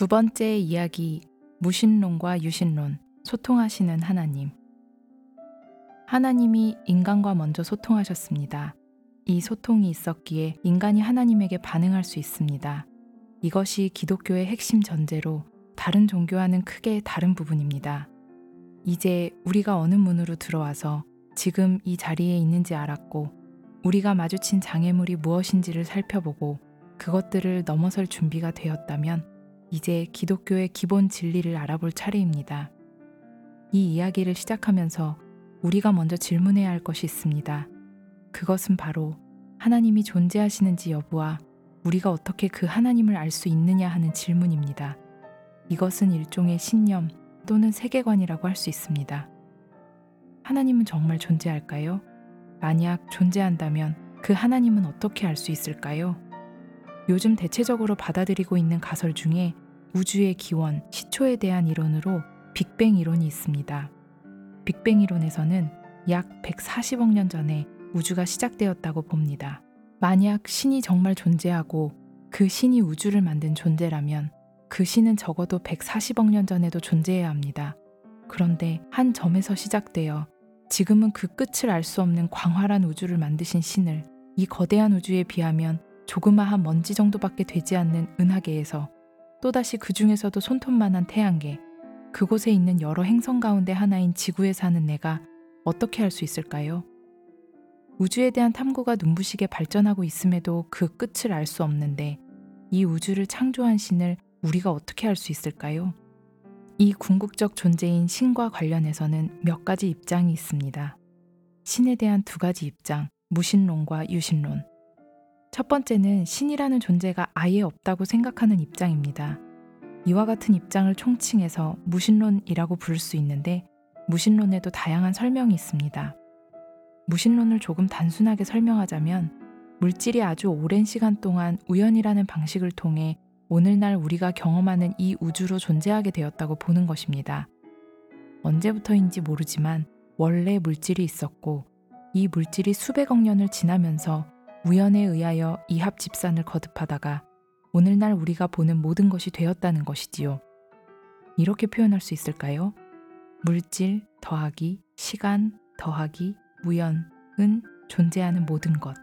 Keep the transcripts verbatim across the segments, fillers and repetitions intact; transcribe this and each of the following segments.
두 번째 이야기, 무신론과 유신론, 소통하시는 하나님. 하나님이 인간과 먼저 소통하셨습니다. 이 소통이 있었기에 인간이 하나님에게 반응할 수 있습니다. 이것이 기독교의 핵심 전제로 다른 종교와는 크게 다른 부분입니다. 이제 우리가 어느 문으로 들어와서 지금 이 자리에 있는지 알았고, 우리가 마주친 장애물이 무엇인지를 살펴보고 그것들을 넘어설 준비가 되었다면 이제 기독교의 기본 진리를 알아볼 차례입니다. 이 이야기를 시작하면서 우리가 먼저 질문해야 할 것이 있습니다. 그것은 바로 하나님이 존재하시는지 여부와 우리가 어떻게 그 하나님을 알 수 있느냐 하는 질문입니다. 이것은 일종의 신념 또는 세계관이라고 할 수 있습니다. 하나님은 정말 존재할까요? 만약 존재한다면 그 하나님은 어떻게 알 수 있을까요? 요즘 대체적으로 받아들이고 있는 가설 중에 우주의 기원, 시초에 대한 이론으로 빅뱅 이론이 있습니다. 빅뱅 이론에서는 약 백사십억 년 전에 우주가 시작되었다고 봅니다. 만약 신이 정말 존재하고 그 신이 우주를 만든 존재라면 그 신은 적어도 백사십억 년 전에도 존재해야 합니다. 그런데 한 점에서 시작되어 지금은 그 끝을 알 수 없는 광활한 우주를 만드신 신을 이 거대한 우주에 비하면 조그마한 먼지 정도밖에 되지 않는 은하계에서 또다시 그 중에서도 손톱만한 태양계, 그곳에 있는 여러 행성 가운데 하나인 지구에 사는 내가 어떻게 할 수 있을까요? 우주에 대한 탐구가 눈부시게 발전하고 있음에도 그 끝을 알 수 없는데 이 우주를 창조한 신을 우리가 어떻게 알 수 있을까요? 이 궁극적 존재인 신과 관련해서는 몇 가지 입장이 있습니다. 신에 대한 두 가지 입장, 무신론과 유신론. 첫 번째는 신이라는 존재가 아예 없다고 생각하는 입장입니다. 이와 같은 입장을 총칭해서 무신론이라고 부를 수 있는데 무신론에도 다양한 설명이 있습니다. 무신론을 조금 단순하게 설명하자면 물질이 아주 오랜 시간 동안 우연이라는 방식을 통해 오늘날 우리가 경험하는 이 우주로 존재하게 되었다고 보는 것입니다. 언제부터인지 모르지만 원래 물질이 있었고 이 물질이 수백억 년을 지나면서 우연에 의하여 이합집산을 거듭하다가 오늘날 우리가 보는 모든 것이 되었다는 것이지요. 이렇게 표현할 수 있을까요? 물질 더하기 시간 더하기 우연은 존재하는 모든 것.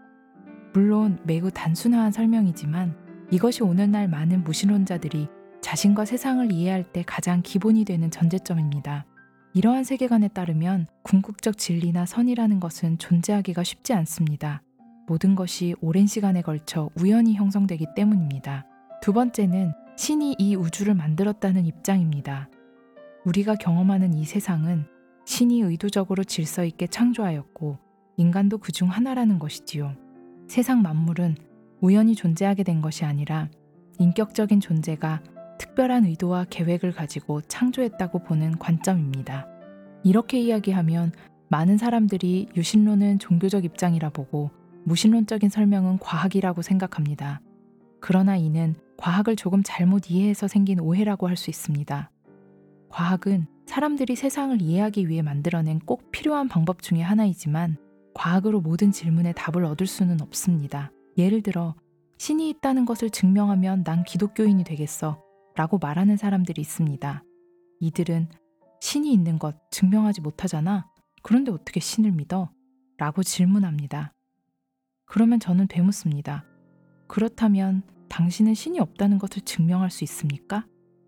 물론 매우 단순한 설명이지만 이것이 오늘날 많은 무신론자들이 자신과 세상을 이해할 때 가장 기본이 되는 전제점입니다. 이러한 세계관에 따르면 궁극적 진리나 선이라는 것은 존재하기가 쉽지 않습니다. 모든 것이 오랜 시간에 걸쳐 우연히 형성되기 때문입니다. 두 번째는 신이 이 우주를 만들었다는 입장입니다. 우리가 경험하는 이 세상은 신이 의도적으로 질서 있게 창조하였고 인간도 그중 하나라는 것이지요. 세상 만물은 우연히 존재하게 된 것이 아니라 인격적인 존재가 특별한 의도와 계획을 가지고 창조했다고 보는 관점입니다. 이렇게 이야기하면 많은 사람들이 유신론은 종교적 입장이라 보고 무신론적인 설명은 과학이라고 생각합니다. 그러나 이는 과학을 조금 잘못 이해해서 생긴 오해라고 할 수 있습니다. 과학은 사람들이 세상을 이해하기 위해 만들어낸 꼭 필요한 방법 중에 하나이지만 과학으로 모든 질문에 답을 얻을 수는 없습니다. 예를 들어 신이 있다는 것을 증명하면 난 기독교인이 되겠어 라고 말하는 사람들이 있습니다. 이들은 신이 있는 것 증명하지 못하잖아. 그런데 어떻게 신을 믿어? 라고 질문합니다. 그러면 저는 되묻습니다. 그렇다면 당신은 신이 없다는 것을 증명할 수 있습니까?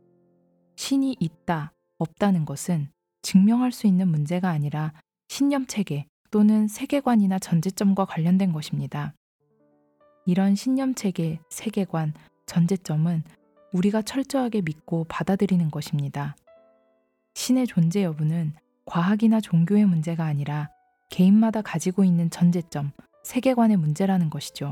신이 있다, 없다는 것은 증명할 수 있는 문제가 아니라 신념체계 또는 세계관이나 전제점과 관련된 것입니다. 이런 신념체계, 세계관, 전제점은 우리가 철저하게 믿고 받아들이는 것입니다. 신의 존재 여부는 과학이나 종교의 문제가 아니라 개인마다 가지고 있는 전제점, 세계관의 문제라는 것이죠.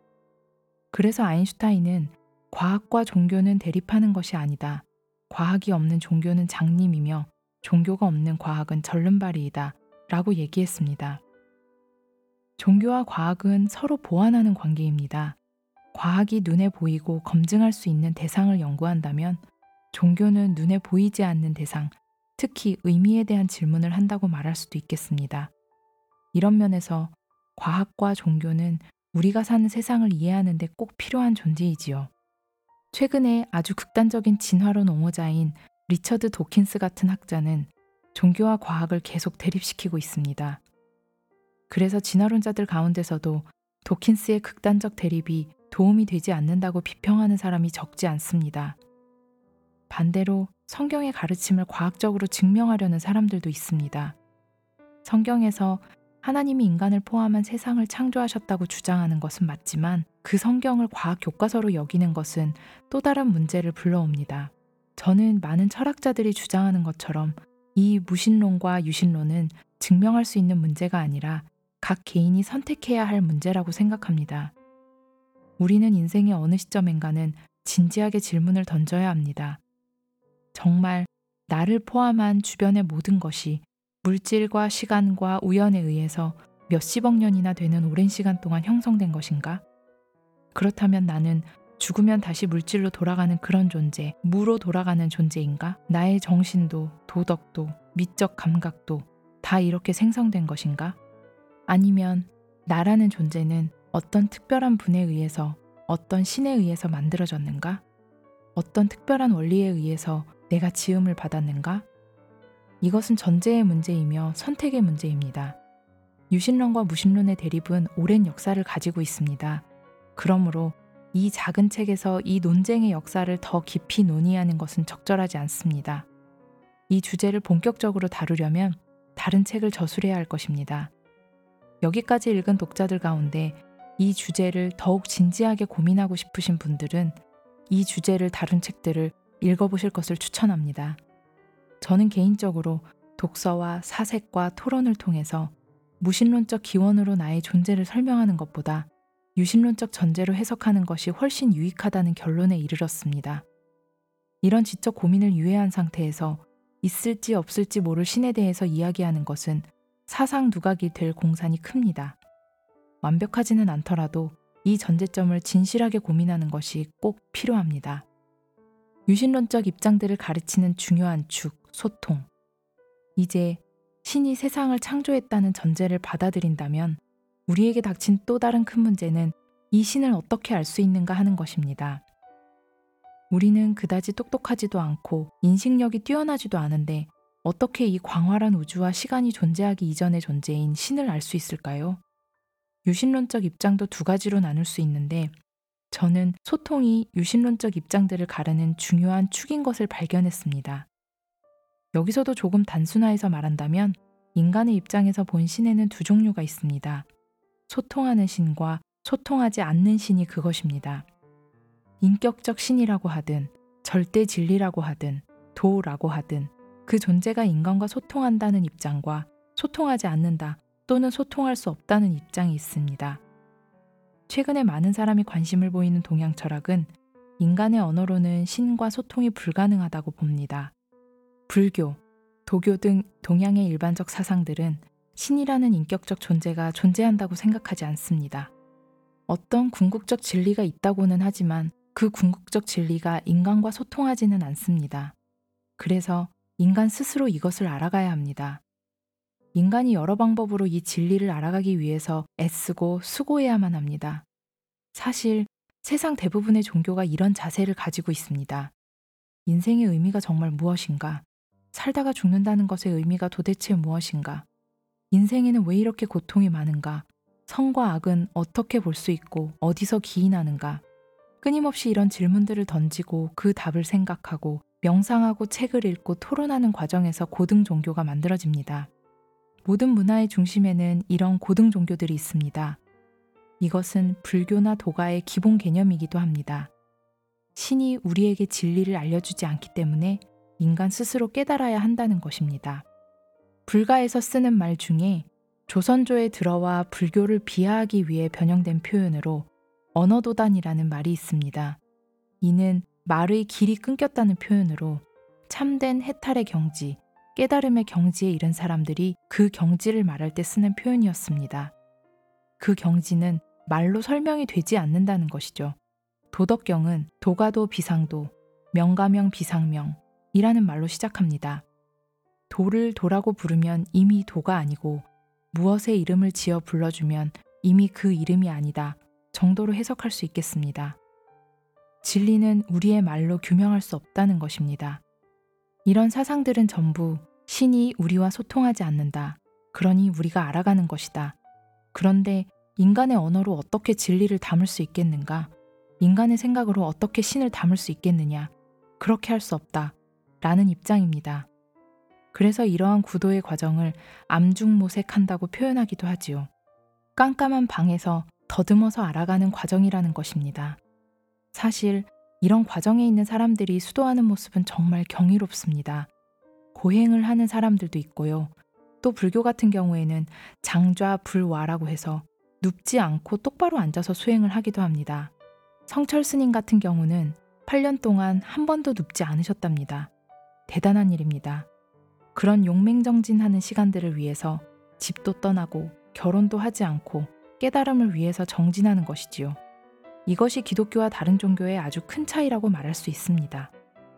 그래서 아인슈타인은 과학과 종교는 대립하는 것이 아니다. 과학이 없는 종교는 장님이며 종교가 없는 과학은 절름발이이다 라고 얘기했습니다. 종교와 과학은 서로 보완하는 관계입니다. 과학이 눈에 보이고 검증할 수 있는 대상을 연구한다면 종교는 눈에 보이지 않는 대상, 특히 의미에 대한 질문을 한다고 말할 수도 있겠습니다. 이런 면에서 과학과 종교는 우리가 사는 세상을 이해하는 데 꼭 필요한 존재이지요. 최근에 아주 극단적인 진화론 옹호자인 리처드 도킨스 같은 학자는 종교와 과학을 계속 대립시키고 있습니다. 그래서 진화론자들 가운데서도 도킨스의 극단적 대립이 도움이 되지 않는다고 비평하는 사람이 적지 않습니다. 반대로 성경의 가르침을 과학적으로 증명하려는 사람들도 있습니다. 성경에서 하나님이 인간을 포함한 세상을 창조하셨다고 주장하는 것은 맞지만 그 성경을 과학 교과서로 여기는 것은 또 다른 문제를 불러옵니다. 저는 많은 철학자들이 주장하는 것처럼 이 무신론과 유신론은 증명할 수 있는 문제가 아니라 각 개인이 선택해야 할 문제라고 생각합니다. 우리는 인생의 어느 시점인가는 진지하게 질문을 던져야 합니다. 정말 나를 포함한 주변의 모든 것이 물질과 시간과 우연에 의해서 몇십억 년이나 되는 오랜 시간 동안 형성된 것인가? 그렇다면 나는 죽으면 다시 물질로 돌아가는 그런 존재, 무로 돌아가는 존재인가? 나의 정신도, 도덕도, 미적 감각도 다 이렇게 생성된 것인가? 아니면 나라는 존재는 어떤 특별한 분에 의해서, 어떤 신에 의해서 만들어졌는가? 어떤 특별한 원리에 의해서 내가 지음을 받았는가? 이것은 전제의 문제이며 선택의 문제입니다. 유신론과 무신론의 대립은 오랜 역사를 가지고 있습니다. 그러므로 이 작은 책에서 이 논쟁의 역사를 더 깊이 논의하는 것은 적절하지 않습니다. 이 주제를 본격적으로 다루려면 다른 책을 저술해야 할 것입니다. 여기까지 읽은 독자들 가운데 이 주제를 더욱 진지하게 고민하고 싶으신 분들은 이 주제를 다룬 책들을 읽어보실 것을 추천합니다. 저는 개인적으로 독서와 사색과 토론을 통해서 무신론적 기원으로 나의 존재를 설명하는 것보다 유신론적 전제로 해석하는 것이 훨씬 유익하다는 결론에 이르렀습니다. 이런 지적 고민을 유예한 상태에서 있을지 없을지 모를 신에 대해서 이야기하는 것은 사상 누각이 될 공산이 큽니다. 완벽하지는 않더라도 이 전제점을 진실하게 고민하는 것이 꼭 필요합니다. 유신론적 입장들을 가르치는 중요한 축, 소통. 이제 신이 세상을 창조했다는 전제를 받아들인다면 우리에게 닥친 또 다른 큰 문제는 이 신을 어떻게 알 수 있는가 하는 것입니다. 우리는 그다지 똑똑하지도 않고 인식력이 뛰어나지도 않은데 어떻게 이 광활한 우주와 시간이 존재하기 이전의 존재인 신을 알 수 있을까요? 유신론적 입장도 두 가지로 나눌 수 있는데 저는 소통이 유신론적 입장들을 가르는 중요한 축인 것을 발견했습니다. 여기서도 조금 단순화해서 말한다면 인간의 입장에서 본 신에는 두 종류가 있습니다. 소통하는 신과 소통하지 않는 신이 그것입니다. 인격적 신이라고 하든 절대 진리라고 하든 도라고 하든 그 존재가 인간과 소통한다는 입장과 소통하지 않는다 또는 소통할 수 없다는 입장이 있습니다. 최근에 많은 사람이 관심을 보이는 동양 철학은 인간의 언어로는 신과 소통이 불가능하다고 봅니다. 불교, 도교 등 동양의 일반적 사상들은 신이라는 인격적 존재가 존재한다고 생각하지 않습니다. 어떤 궁극적 진리가 있다고는 하지만 그 궁극적 진리가 인간과 소통하지는 않습니다. 그래서 인간 스스로 이것을 알아가야 합니다. 인간이 여러 방법으로 이 진리를 알아가기 위해서 애쓰고 수고해야만 합니다. 사실 세상 대부분의 종교가 이런 자세를 가지고 있습니다. 인생의 의미가 정말 무엇인가? 살다가 죽는다는 것의 의미가 도대체 무엇인가? 인생에는 왜 이렇게 고통이 많은가? 선과 악은 어떻게 볼 수 있고 어디서 기인하는가? 끊임없이 이런 질문들을 던지고 그 답을 생각하고 명상하고 책을 읽고 토론하는 과정에서 고등 종교가 만들어집니다. 모든 문화의 중심에는 이런 고등 종교들이 있습니다. 이것은 불교나 도가의 기본 개념이기도 합니다. 신이 우리에게 진리를 알려주지 않기 때문에 인간 스스로 깨달아야 한다는 것입니다. 불가에서 쓰는 말 중에 조선조에 들어와 불교를 비하하기 위해 변형된 표현으로 언어도단이라는 말이 있습니다. 이는 말의 길이 끊겼다는 표현으로 참된 해탈의 경지, 깨달음의 경지에 이른 사람들이 그 경지를 말할 때 쓰는 표현이었습니다. 그 경지는 말로 설명이 되지 않는다는 것이죠. 도덕경은 도가도 비상도, 명가명 비상명이라는 말로 시작합니다. 도를 도라고 부르면 이미 도가 아니고 무엇의 이름을 지어 불러주면 이미 그 이름이 아니다 정도로 해석할 수 있겠습니다. 진리는 우리의 말로 규명할 수 없다는 것입니다. 이런 사상들은 전부 신이 우리와 소통하지 않는다. 그러니 우리가 알아가는 것이다. 그런데 인간의 언어로 어떻게 진리를 담을 수 있겠는가? 인간의 생각으로 어떻게 신을 담을 수 있겠느냐? 그렇게 할 수 없다. 라는 입장입니다. 그래서 이러한 구도의 과정을 암중모색한다고 표현하기도 하지요. 깜깜한 방에서 더듬어서 알아가는 과정이라는 것입니다. 사실 이런 과정에 있는 사람들이 수도하는 모습은 정말 경이롭습니다. 고행을 하는 사람들도 있고요. 또 불교 같은 경우에는 장좌불와라고 해서 눕지 않고 똑바로 앉아서 수행을 하기도 합니다. 성철 스님 같은 경우는 팔 년 동안 한 번도 눕지 않으셨답니다. 대단한 일입니다. 그런 용맹정진하는 시간들을 위해서 집도 떠나고 결혼도 하지 않고 깨달음을 위해서 정진하는 것이지요. 이것이 기독교와 다른 종교의 아주 큰 차이라고 말할 수 있습니다.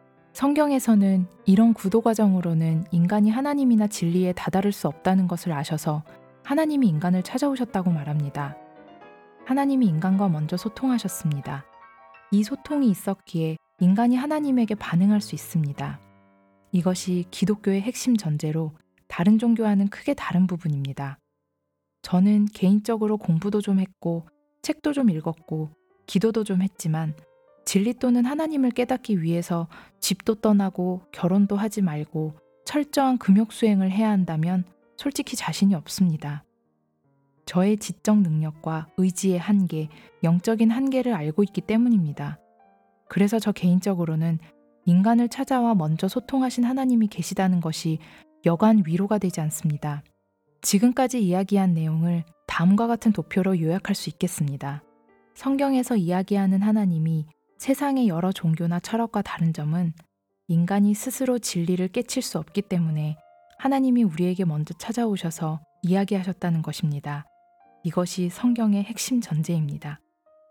성경에서는 이런 구도 과정으로는 인간이 하나님이나 진리에 다다를 수 없다는 것을 아셔서 하나님이 인간을 찾아오셨다고 말합니다. 하나님이 인간과 먼저 소통하셨습니다. 이 소통이 있었기에 인간이 하나님에게 반응할 수 있습니다. 이것이 기독교의 핵심 전제로 다른 종교와는 크게 다른 부분입니다. 저는 개인적으로 공부도 좀 했고 책도 좀 읽었고 기도도 좀 했지만 진리 또는 하나님을 깨닫기 위해서 집도 떠나고 결혼도 하지 말고 철저한 금욕 수행을 해야 한다면 솔직히 자신이 없습니다. 저의 지적 능력과 의지의 한계, 영적인 한계를 알고 있기 때문입니다. 그래서 저 개인적으로는 인간을 찾아와 먼저 소통하신 하나님이 계시다는 것이 여간 위로가 되지 않습니다. 지금까지 이야기한 내용을 다음과 같은 도표로 요약할 수 있겠습니다. 성경에서 이야기하는 하나님이 세상의 여러 종교나 철학과 다른 점은 인간이 스스로 진리를 깨칠 수 없기 때문에 하나님이 우리에게 먼저 찾아오셔서 이야기하셨다는 것입니다. 이것이 성경의 핵심 전제입니다.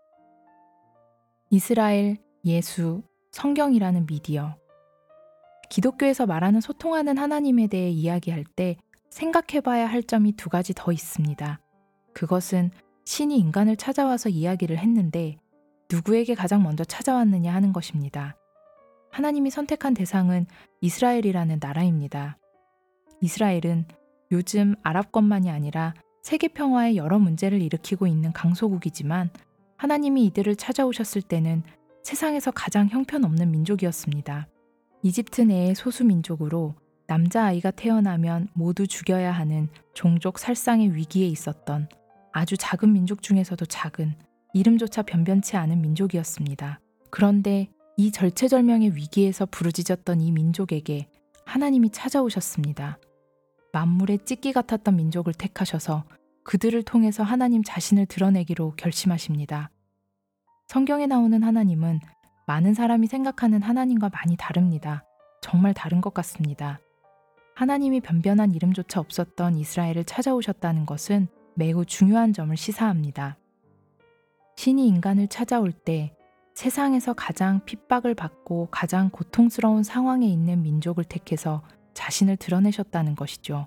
이스라엘, 예수, 성경이라는 미디어. 기독교에서 말하는 소통하는 하나님에 대해 이야기할 때 생각해봐야 할 점이 두 가지 더 있습니다. 그것은 신이 인간을 찾아와서 이야기를 했는데 누구에게 가장 먼저 찾아왔느냐 하는 것입니다. 하나님이 선택한 대상은 이스라엘이라는 나라입니다. 이스라엘은 요즘 아랍권만이 아니라 세계 평화에 여러 문제를 일으키고 있는 강소국이지만 하나님이 이들을 찾아오셨을 때는 세상에서 가장 형편없는 민족이었습니다. 이집트 내의 소수민족으로 남자아이가 태어나면 모두 죽여야 하는 종족 살상의 위기에 있었던 아주 작은 민족 중에서도 작은 이름조차 변변치 않은 민족이었습니다. 그런데 이 절체절명의 위기에서 부르짖었던 이 민족에게 하나님이 찾아오셨습니다. 만물의 찢기 같았던 민족을 택하셔서 그들을 통해서 하나님 자신을 드러내기로 결심하십니다. 성경에 나오는 하나님은 많은 사람이 생각하는 하나님과 많이 다릅니다. 정말 다른 것 같습니다. 하나님이 변변한 이름조차 없었던 이스라엘을 찾아오셨다는 것은 매우 중요한 점을 시사합니다. 신이 인간을 찾아올 때 세상에서 가장 핍박을 받고 가장 고통스러운 상황에 있는 민족을 택해서 자신을 드러내셨다는 것이죠.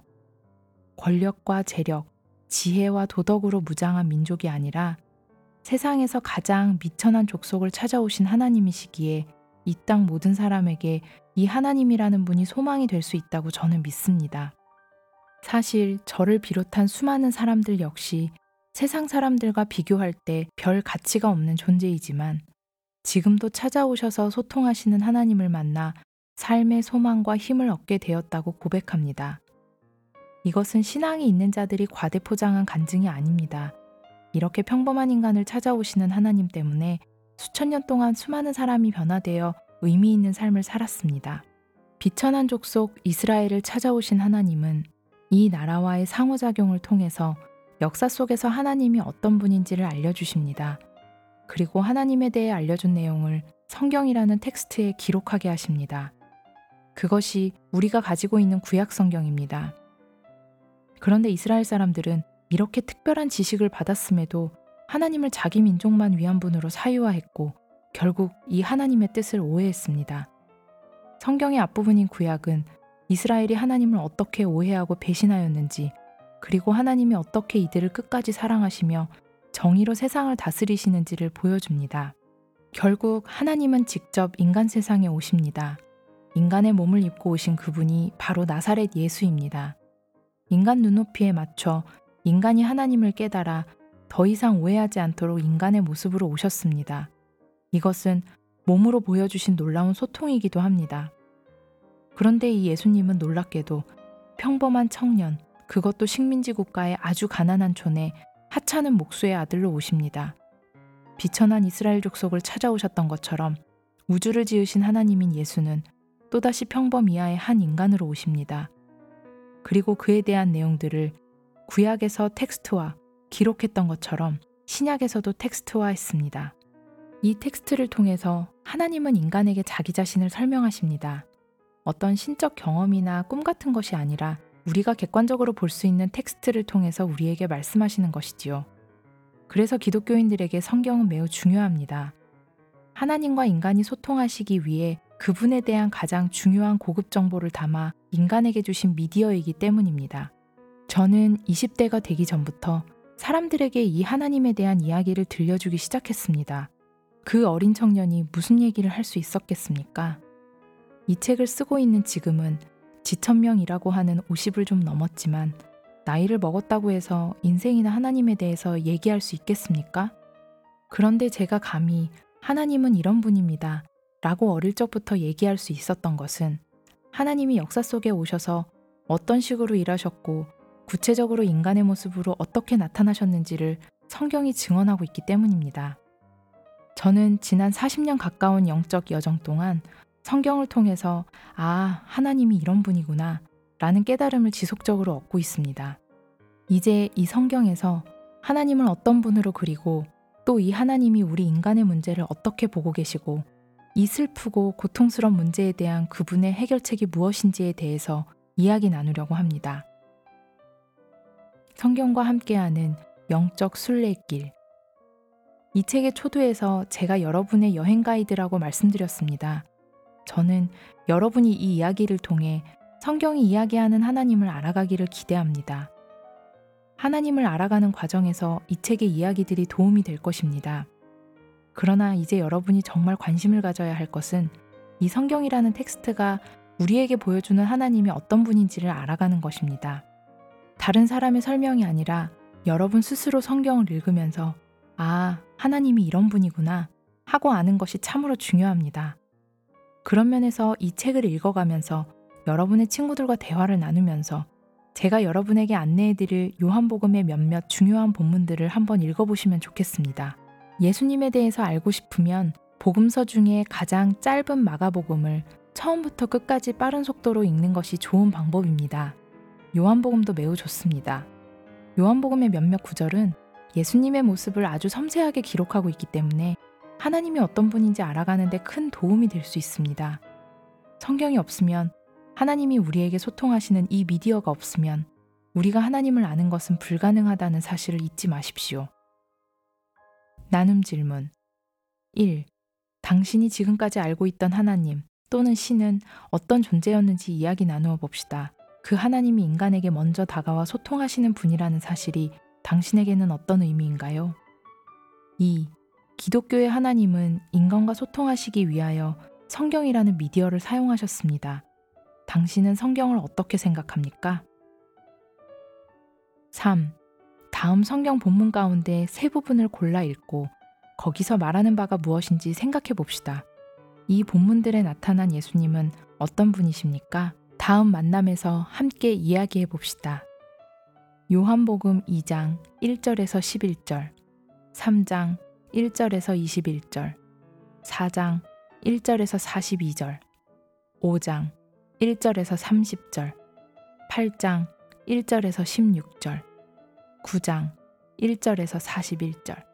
권력과 재력, 지혜와 도덕으로 무장한 민족이 아니라 세상에서 가장 미천한 족속을 찾아오신 하나님이시기에 이 땅 모든 사람에게 이 하나님이라는 분이 소망이 될 수 있다고 저는 믿습니다. 사실 저를 비롯한 수많은 사람들 역시 세상 사람들과 비교할 때 별 가치가 없는 존재이지만 지금도 찾아오셔서 소통하시는 하나님을 만나 삶의 소망과 힘을 얻게 되었다고 고백합니다. 이것은 신앙이 있는 자들이 과대포장한 간증이 아닙니다. 이렇게 평범한 인간을 찾아오시는 하나님 때문에 수천 년 동안 수많은 사람이 변화되어 의미 있는 삶을 살았습니다. 비천한 족속 이스라엘을 찾아오신 하나님은 이 나라와의 상호작용을 통해서 역사 속에서 하나님이 어떤 분인지를 알려주십니다. 그리고 하나님에 대해 알려준 내용을 성경이라는 텍스트에 기록하게 하십니다. 그것이 우리가 가지고 있는 구약 성경입니다. 그런데 이스라엘 사람들은 이렇게 특별한 지식을 받았음에도 하나님을 자기 민족만 위한 분으로 사유화했고 결국 이 하나님의 뜻을 오해했습니다. 성경의 앞부분인 구약은 이스라엘이 하나님을 어떻게 오해하고 배신하였는지 그리고 하나님이 어떻게 이들을 끝까지 사랑하시며 정의로 세상을 다스리시는지를 보여줍니다. 결국 하나님은 직접 인간 세상에 오십니다. 인간의 몸을 입고 오신 그분이 바로 나사렛 예수입니다. 인간 눈높이에 맞춰 인간이 하나님을 깨달아 더 이상 오해하지 않도록 인간의 모습으로 오셨습니다. 이것은 몸으로 보여주신 놀라운 소통이기도 합니다. 그런데 이 예수님은 놀랍게도 평범한 청년, 그것도 식민지 국가의 아주 가난한 촌에 하찮은 목수의 아들로 오십니다. 비천한 이스라엘 족속을 찾아오셨던 것처럼 우주를 지으신 하나님인 예수는 또다시 평범 이하의 한 인간으로 오십니다. 그리고 그에 대한 내용들을 구약에서 텍스트화, 기록했던 것처럼 신약에서도 텍스트화했습니다. 이 텍스트를 통해서 하나님은 인간에게 자기 자신을 설명하십니다. 어떤 신적 경험이나 꿈 같은 것이 아니라 우리가 객관적으로 볼 수 있는 텍스트를 통해서 우리에게 말씀하시는 것이지요. 그래서 기독교인들에게 성경은 매우 중요합니다. 하나님과 인간이 소통하시기 위해 그분에 대한 가장 중요한 고급 정보를 담아 인간에게 주신 미디어이기 때문입니다. 저는 이십 대가 되기 전부터 사람들에게 이 하나님에 대한 이야기를 들려주기 시작했습니다. 그 어린 청년이 무슨 얘기를 할 수 있었겠습니까? 이 책을 쓰고 있는 지금은 지천명이라고 하는 오십을 좀 넘었지만 나이를 먹었다고 해서 인생이나 하나님에 대해서 얘기할 수 있겠습니까? 그런데 제가 감히 하나님은 이런 분입니다 라고 어릴 적부터 얘기할 수 있었던 것은 하나님이 역사 속에 오셔서 어떤 식으로 일하셨고 구체적으로 인간의 모습으로 어떻게 나타나셨는지를 성경이 증언하고 있기 때문입니다. 저는 지난 사십 년 가까운 영적 여정 동안 성경을 통해서 아, 하나님이 이런 분이구나 라는 깨달음을 지속적으로 얻고 있습니다. 이제 이 성경에서 하나님을 어떤 분으로 그리고 또 이 하나님이 우리 인간의 문제를 어떻게 보고 계시고 이 슬프고 고통스러운 문제에 대한 그분의 해결책이 무엇인지에 대해서 이야기 나누려고 합니다. 성경과 함께하는 영적 순례길. 이 책의 초두에서 제가 여러분의 여행 가이드라고 말씀드렸습니다. 저는 여러분이 이 이야기를 통해 성경이 이야기하는 하나님을 알아가기를 기대합니다. 하나님을 알아가는 과정에서 이 책의 이야기들이 도움이 될 것입니다. 그러나 이제 여러분이 정말 관심을 가져야 할 것은 이 성경이라는 텍스트가 우리에게 보여주는 하나님이 어떤 분인지를 알아가는 것입니다. 다른 사람의 설명이 아니라 여러분 스스로 성경을 읽으면서 아, 하나님이 이런 분이구나 하고 아는 것이 참으로 중요합니다. 그런 면에서 이 책을 읽어가면서 여러분의 친구들과 대화를 나누면서 제가 여러분에게 안내해드릴 요한복음의 몇몇 중요한 본문들을 한번 읽어보시면 좋겠습니다. 예수님에 대해서 알고 싶으면 복음서 중에 가장 짧은 마가복음을 처음부터 끝까지 빠른 속도로 읽는 것이 좋은 방법입니다. 요한복음도 매우 좋습니다. 요한복음의 몇몇 구절은 예수님의 모습을 아주 섬세하게 기록하고 있기 때문에 하나님이 어떤 분인지 알아가는 데 큰 도움이 될 수 있습니다. 성경이 없으면 하나님이 우리에게 소통하시는 이 미디어가 없으면 우리가 하나님을 아는 것은 불가능하다는 사실을 잊지 마십시오. 나눔 질문. 일. 당신이 지금까지 알고 있던 하나님 또는 신은 어떤 존재였는지 이야기 나누어 봅시다. 그 하나님이 인간에게 먼저 다가와 소통하시는 분이라는 사실이 당신에게는 어떤 의미인가요? 이. 기독교의 하나님은 인간과 소통하시기 위하여 성경이라는 미디어를 사용하셨습니다. 당신은 성경을 어떻게 생각합니까? 삼. 다음 성경 본문 가운데 세 부분을 골라 읽고 거기서 말하는 바가 무엇인지 생각해 봅시다. 이 본문들에 나타난 예수님은 어떤 분이십니까? 다음 만남에서 함께 이야기해 봅시다. 요한복음 이 장 일 절에서 십일 절, 삼 장 일 절에서 이십일 절, 사 장 일 절에서 사십이 절, 오 장 일 절에서 삼십 절, 팔 장 일 절에서 십육 절, 구 장 일 절에서 사십일 절.